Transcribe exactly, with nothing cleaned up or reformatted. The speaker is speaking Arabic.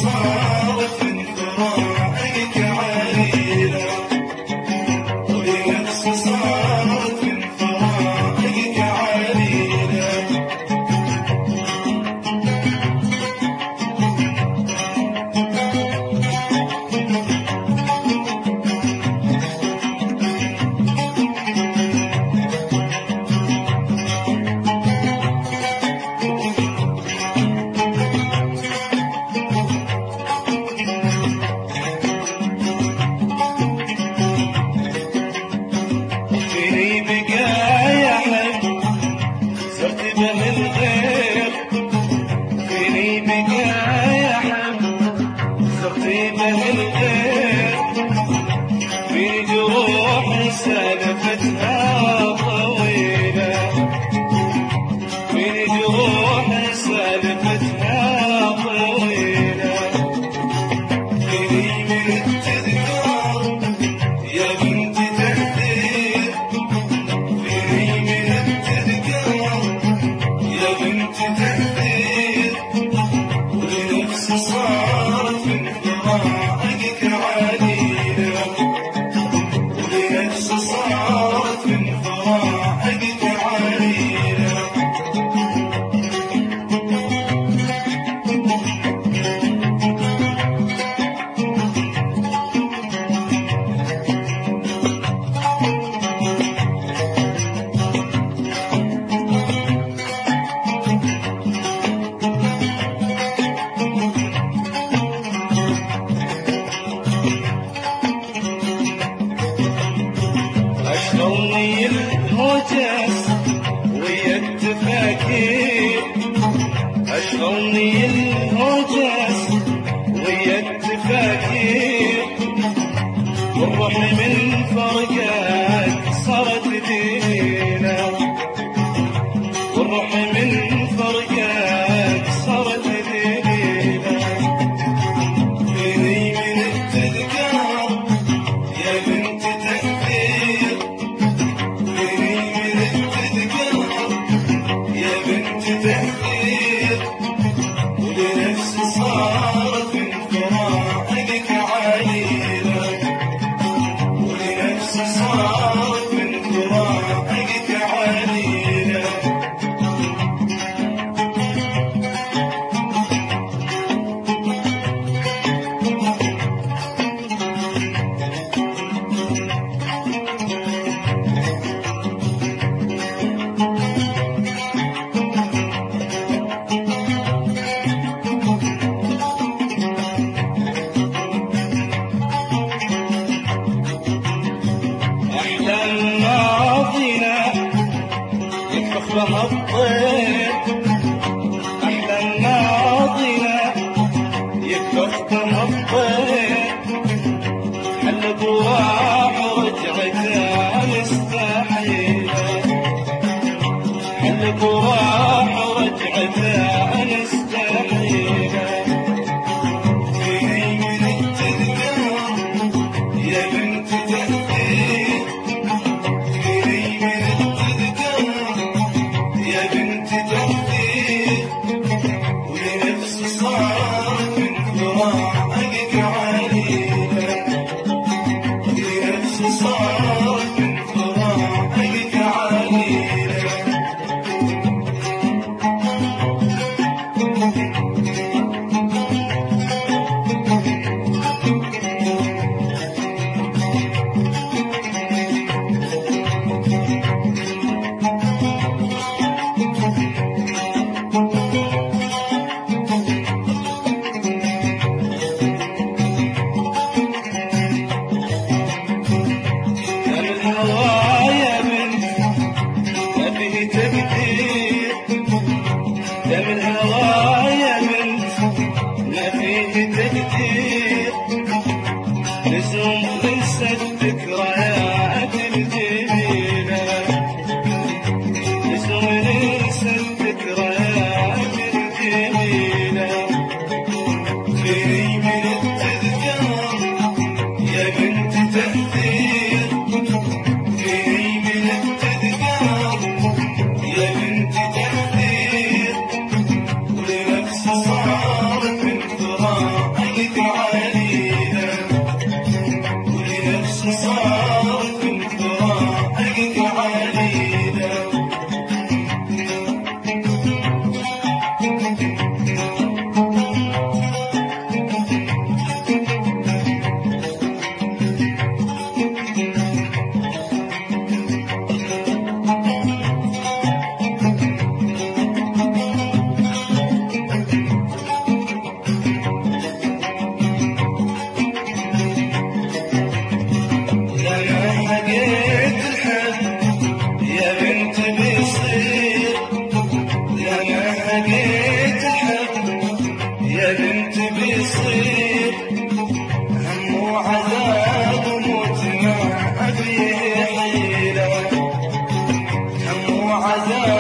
صارت من فراقك عليلة ولنفس صارت من فراقك عليلة فيني بقايا حب صرت به الغير فيني بقايا حب صرت به الغير فيني جروح سالفتها طويلة فيني جروح سالفتها طويلة فيني من التذكار يا بنت تهديد فيني من التذكار يا بنت تهديد ولنفس صارت من فراقك عليلة ولنفس صارت من فراقك عليلة أشغلني الهوجس ويا التفاكير أشغلني الهوجس ويا التفاكير والروح من فرقك صارت دينا والروح من فرقك صارت دينا فيني من التذكار يا بنت تهديد فيني من التذكار يا بنت تهديد ولنفس صارت من فراقك عليلة ولنفس صارت من فراقك عليلة أحلام ماضينا يكفخ بها الطير أحلام ماضينا يكفخ بها الطير حل ضواح ورجعتها مستحيلة حل ضواح ورجعتها مستحيلة فيني من التذكار يا بنت تهديد فيني من التذكار يا بنت تهديد ولنفس صارت من فراقك عليلة ولنفس صارت من فراقك عليلة دم الهوى يا بنت ما فيه تقدير لزوم ننسى الذكريات الجميلة لزوم ننسى الذكريات الجميلة فيني من التذكار يا بنت تهدير فيني من التذكار يا بنت تهدير ولنفس صارت من فراق عذاب